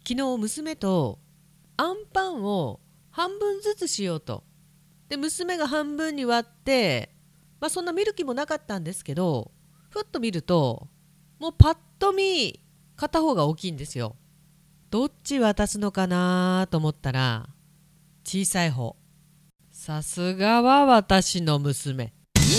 昨日娘とあんパンを半分ずつしようと。で、娘が半分に割って、そんな見る気もなかったんですけど、ふっと見るともうパッと見片方が大きいんですよ。どっち渡すのかなと思ったら小さい方。さすがは私の娘。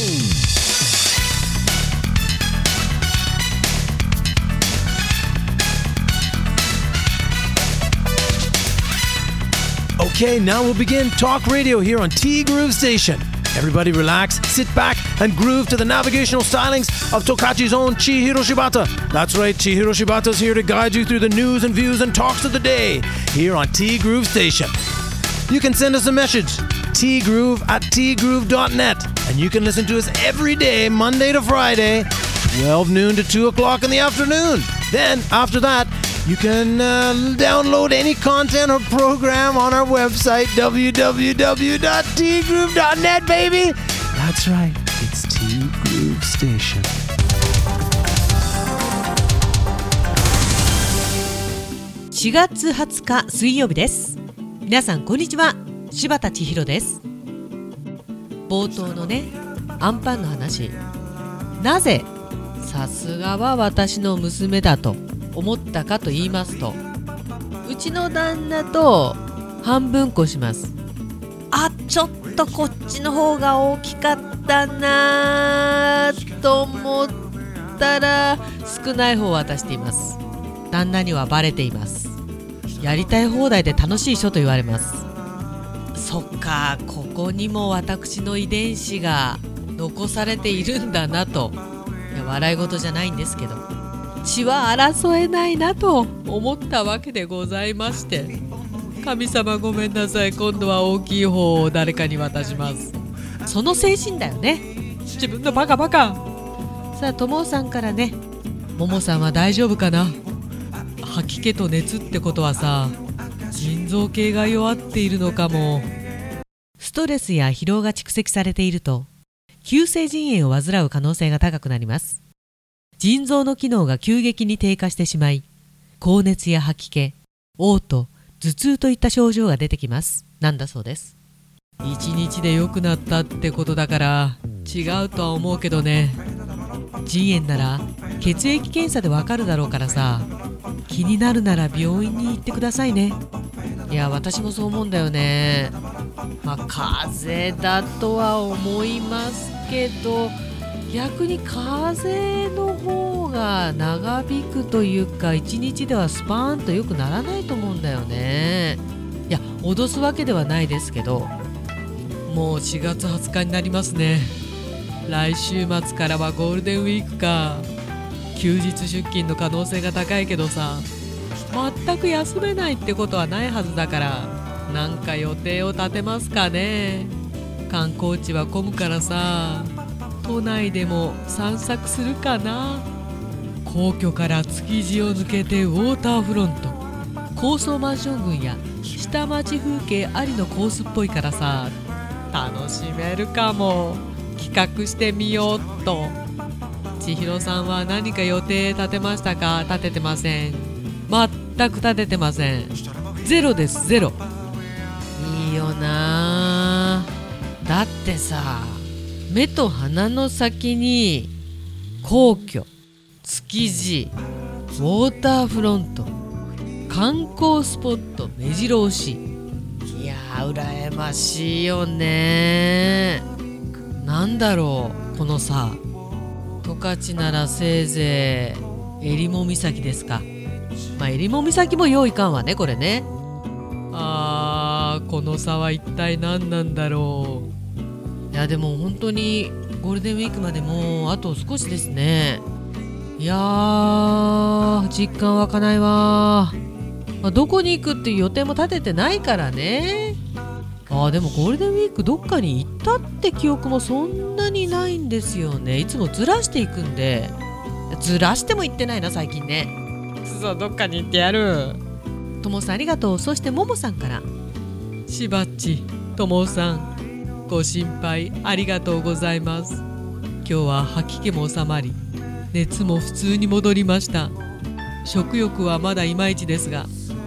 Okay, now we'll begin Talk Radio here on T Groove Station. Everybody relax, sit back, and groove to the navigational stylings of Tokachi's own Chihiro Shibata. That's right, Chihiro Shibata's here to guide you through the news and views and talks of the day here on T Groove Station. You can send us a message, tgroove@tgroove.net, and you can listen to us every day, Monday to Friday, 12 noon to 2 o'clock in the afternoon. Then, after that, you can download any content or program on our website, www.tgroove.net, baby. That's right, it's T Groove Station. 4月20日水曜日です。皆さんこんにちは、柴田千尋です。冒頭のね、アンパンの話、なぜさすがは私の娘だと思ったかと言いますと、うちの旦那と半分こします。ちょっとこっちの方が大きかったなと思ったら少ない方を渡しています。旦那にはバレています。やりたい放題で楽しい書と言われます。そっか、ここにも私の遺伝子が残されているんだなと。いや、笑い事じゃないんですけど、血は争えないなと思ったわけでございまして、神様ごめんなさい、今度は大きい方を誰かに渡します。その精神だよね、自分のバカ。さあ、友さんからね、ももさんは大丈夫かな、吐き気と熱ってことはさ、腎臓系が弱っているのかも。ストレスや疲労が蓄積されていると急性腎炎を患う可能性が高くなります。腎臓の機能が急激に低下してしまい、高熱や吐き気、嘔吐、頭痛といった症状が出てきますなんだそうです。1日で良くなったってことだから違うとは思うけどね。腎炎なら血液検査でわかるだろうからさ、気になるなら病院に行ってくださいね。いや、私もそう思うんだよね。風邪だとは思いますけど、逆に風邪の方が長引くというか、1日ではスパーンと良くならないと思うんだよね。いや、脅すわけではないですけど、もう4月20日になりますね。来週末からはゴールデンウィークか。休日出勤の可能性が高いけどさ、全く休めないってことはないはずだから、なんか予定を立てますかね。観光地は混むからさ、都内でも散策するかな。皇居から築地を抜けてウォーターフロント、高層マンション群や下町風景ありのコースっぽいからさ、楽しめるかも。企画してみようっと。千尋さんは何か予定立てましたか？立ててません。全く立ててません。ゼロです、ゼロ。いいよな。だってさ、目と鼻の先に皇居、築地、ウォーターフロント、観光スポット目白押し。いやー、羨ましいよね。なんだろう、このさ、十勝ならせいぜい襟裳岬ですか。襟裳岬も用意かんわね、これね。この差は一体何なんだろう。いや、でも本当にゴールデンウィークまでもうあと少しですね。いやー、実感湧かないわ。どこに行くっていう予定も立ててないからね。でもゴールデンウィークどっかに行ったって記憶もそんなにないんですよね。いつもずらしていくんで。ずらしても行ってないな最近ね。そう、どっかに行ってやる。ともさんありがとう。そしてももさんから、しばっち、ともさんご心配ありがとうございます。今日は吐き気も収まり、熱も普通に戻りました。食欲はまだいまいちですが、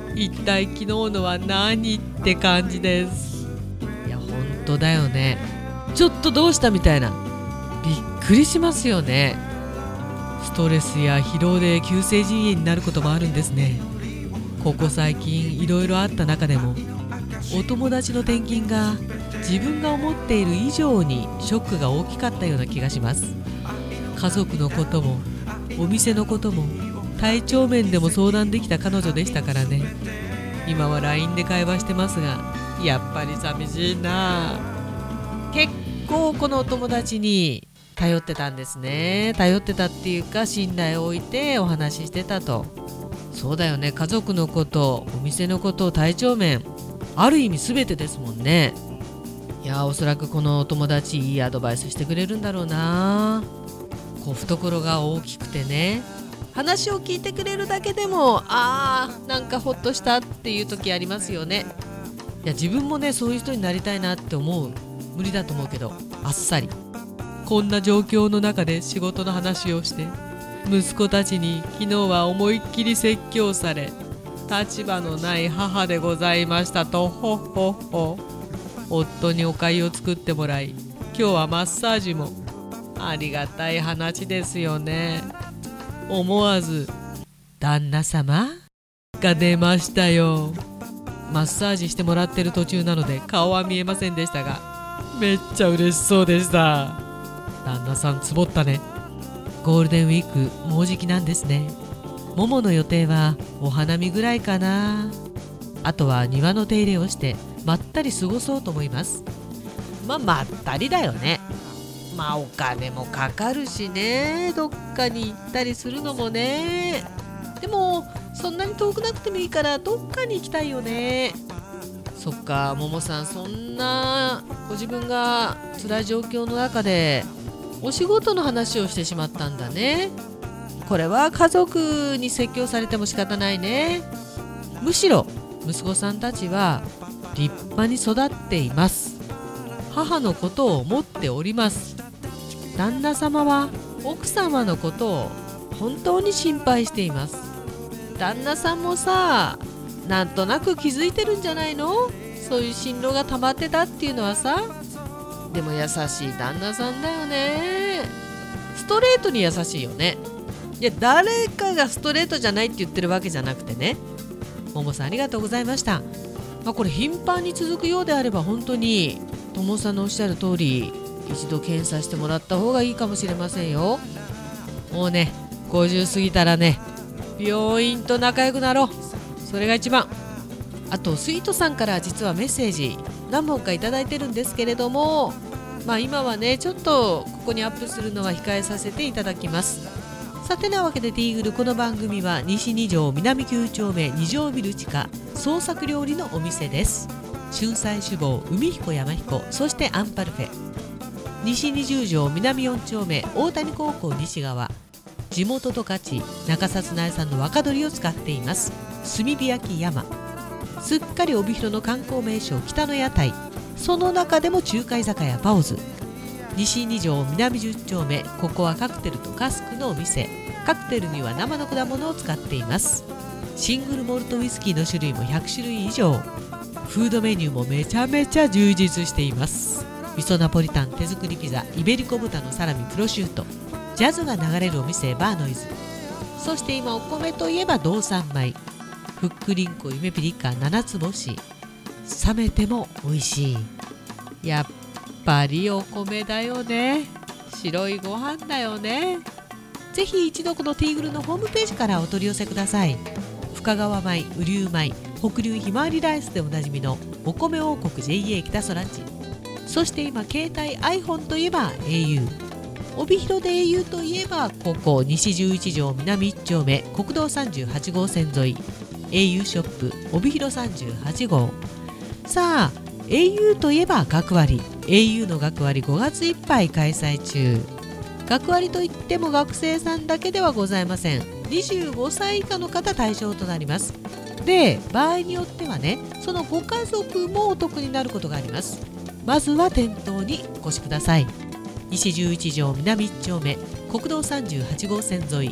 一体昨日のは何って感じです。いや本当だよね。ちょっとどうしたみたいな、びっくりしますよね。ストレスや疲労で急性腎炎になることもあるんですね。ここ最近いろいろあった中でも、お友達の転勤が自分が思っている以上にショックが大きかったような気がします。家族のこともお店のことも体調面でも相談できた彼女でしたからね。今は LINE で会話してますが、やっぱり寂しいな。結構このお友達に頼ってたんですね。頼ってたっていうか、信頼を置いてお話ししてたと。そうだよね。家族のこと、お店のこと、体調面、ある意味全てですもんね。いやおそらくこのお友達いいアドバイスしてくれるんだろうな。こう懐が大きくてね、話を聞いてくれるだけでもなんかほっとしたっていう時ありますよね。いや自分もね、そういう人になりたいなって思う。無理だと思うけど、あっさりこんな状況の中で仕事の話をして、息子たちに昨日は思いっきり説教され、立場のない母でございましたとほほほ。夫にお粥を作ってもらい、今日はマッサージも。ありがたい話ですよね。思わず旦那様が出ましたよ。マッサージしてもらってる途中なので顔は見えませんでしたが、めっちゃ嬉しそうでした。旦那さんつぼったね。ゴールデンウィークもうじきなんですね。ももの予定はお花見ぐらいかな。あとは庭の手入れをしてまったり過ごそうと思います。まったりだよね。お金もかかるしね、どっかに行ったりするのもね。でもそんなに遠くなくてもいいからどっかに行きたいよね。そっか、ももさん、そんなご自分が辛い状況の中でお仕事の話をしてしまったんだね。これは家族に説教されても仕方ないね。むしろ息子さんたちは立派に育っています。母のことを思っております。旦那様は奥様のことを本当に心配しています。旦那さんもさ、なんとなく気づいてるんじゃないの？そういう心労が溜まってたっていうのはさ。でも優しい旦那さんだよね。ストレートに優しいよね。いや誰かがストレートじゃないって言ってるわけじゃなくてね。ももさんありがとうございました。これ頻繁に続くようであれば、本当にともさんのおっしゃる通り一度検査してもらった方がいいかもしれませんよ。もうね、50過ぎたらね、病院と仲良くなろう。それが一番。あとスイートさんから実はメッセージ何本かいただいてるんですけれども、今はねちょっとここにアップするのは控えさせていただきます。さてなわけでティーグル、この番組は西2条南9丁目2条ビル地下創作料理のお店です。春菜志望、海彦山彦、そしてアンパルフェ。西20条南4丁目大谷高校西側、地元十勝中札内産の若鶏を使っています。炭火焼き山。すっかり帯広の観光名所北の屋台、その中でも中華居酒屋パオズ。西2条南10丁目、ここはカクテルとカスクのお店。カクテルには生の果物を使っています。シングルモルトウイスキーの種類も100種類以上。フードメニューもめちゃめちゃ充実しています。味噌ナポリタン、手作りピザ、イベリコ豚のサラミ、プロシュート、ジャズが流れるお店バーノイズ。そして今お米といえば道産米、ふっくりんこ、夢ピリカ、七つ星。冷めても美味しい。やっぱりお米だよね。白いご飯だよね。ぜひ一度このティーグルのホームページからお取り寄せください。深川米、雨竜米、北流ひまわりライスでおなじみのお米王国 JA 北空地。そして今携帯 iPhone といえば au、 帯広で au といえばここ西11条南1丁目国道38号線沿い au ショップ帯広38号。さあ au といえば学割、 au の学割5月いっぱい開催中。学割といっても学生さんだけではございません。25歳以下の方対象となります。で、場合によってはね、そのご家族もお得になることがあります。まずは店頭にお越しください。西11条南1丁目国道38号線沿い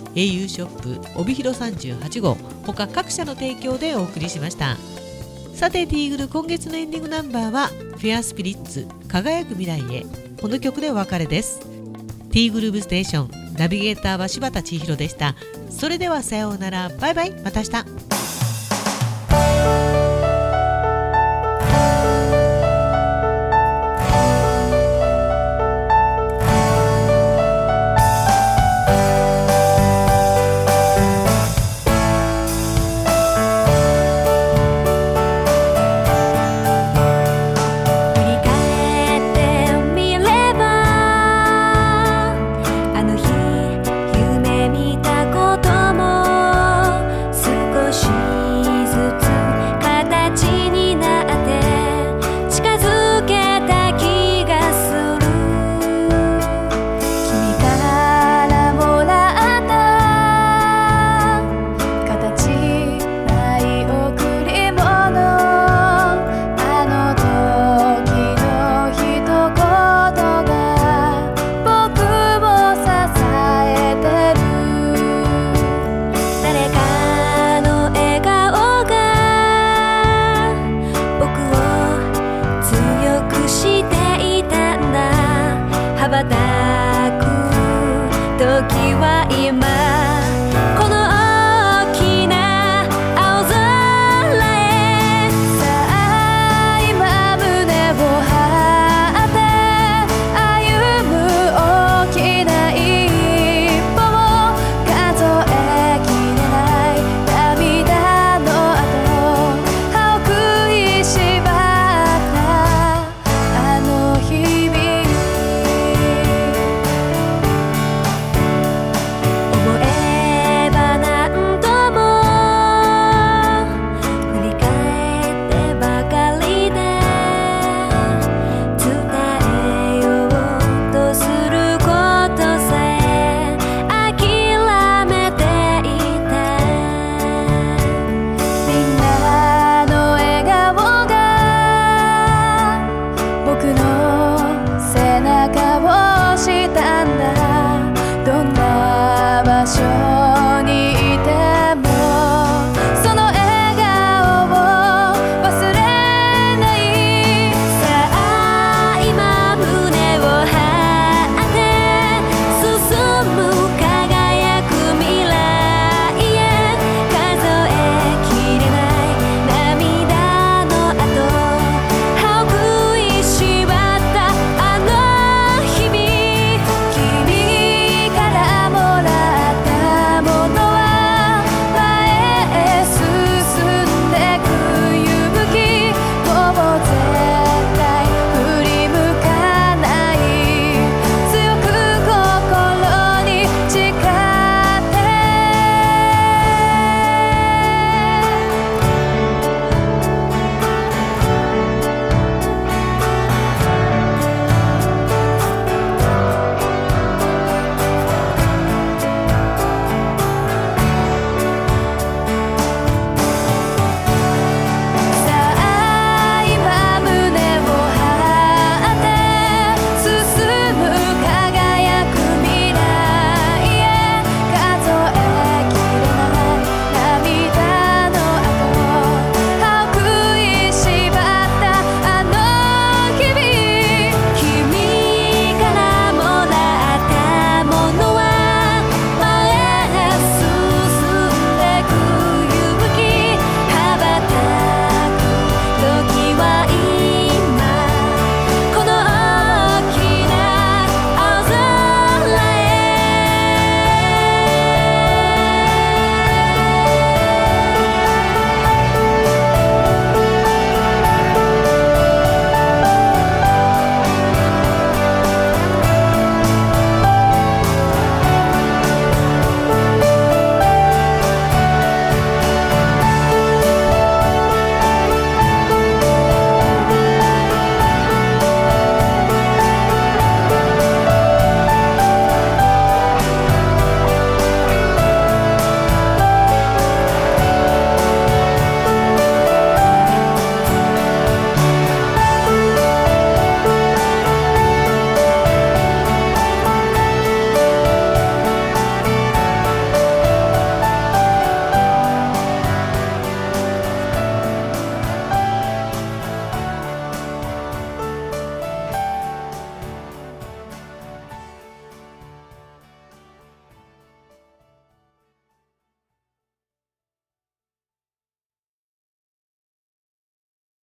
au ショップ帯広38号他各社の提供でお送りしました。さてティーグル今月のエンディングナンバーはフェアスピリッツ輝く未来へ、この曲でお別れです。ティーグルーブステーションナビゲーターは柴田千尋でした。それではさようなら、バイバイ、また明日。